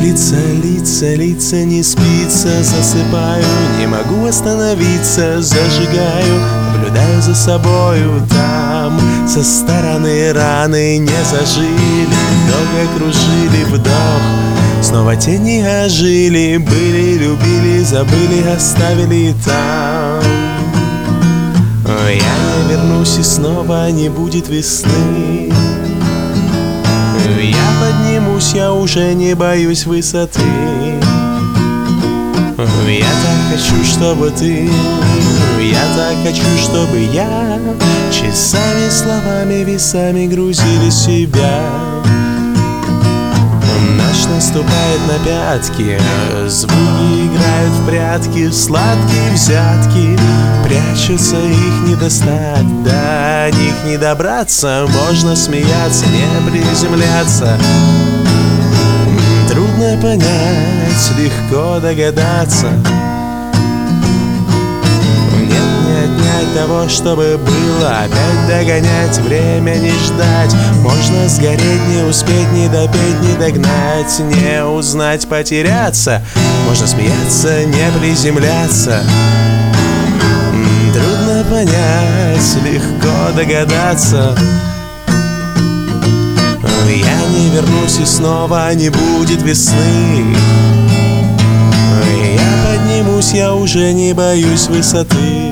Лица, лица, лица, не спится, засыпаю, не могу остановиться, зажигаю, наблюдаю за собою там. Со стороны раны не зажили, долго кружили вдох, снова тени ожили, были, любили, забыли, оставили там. Я не вернусь, и снова не будет весны. Я поднимусь, я уже не боюсь высоты. Я так хочу, чтобы ты, я так хочу, чтобы я часами, словами, весами грузили себя. Ночь наступает на пятки, звуки играют в прятки, сладкие взятки прячутся, их не достать, до них не добраться. Можно смеяться, не приземляться. Трудно понять, легко догадаться. Нет, не отнять того, чтобы было, опять догонять, время не ждать. Можно сгореть, не успеть, не допеть, не догнать, не узнать, потеряться. Можно смеяться, не приземляться. Трудно понять, легко догадаться. Я не вернусь, и снова не будет весны. Я поднимусь, я уже не боюсь высоты.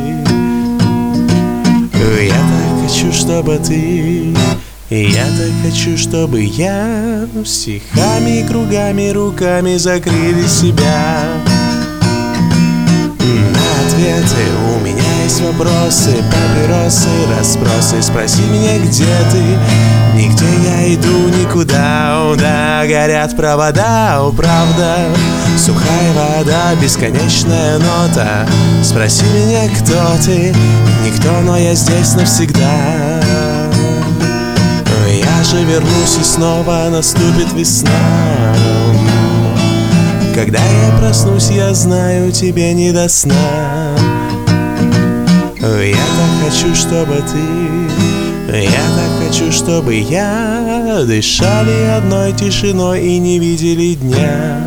Я так хочу, чтобы ты, я так хочу, чтобы я стихами, кругами, руками закрыли себя. На ответы у меня есть вопросы, папиросы, расспросы. Спроси меня, где ты? Нигде я иду, никуда, да, горят провода, правда. Сухая вода, бесконечная нота. Спроси меня, кто ты? Никто, но я здесь навсегда. Я же вернусь, и снова наступит весна. Когда я проснусь, я знаю, тебе не до сна. Я так хочу, чтобы ты, я так хочу, чтобы я дышали одной тишиной и не видели дня.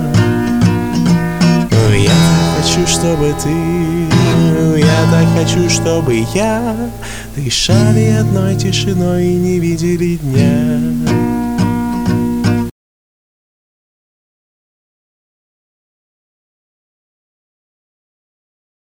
Я так хочу, чтобы ты, я так хочу, чтобы я дышали одной тишиной и не видели дня.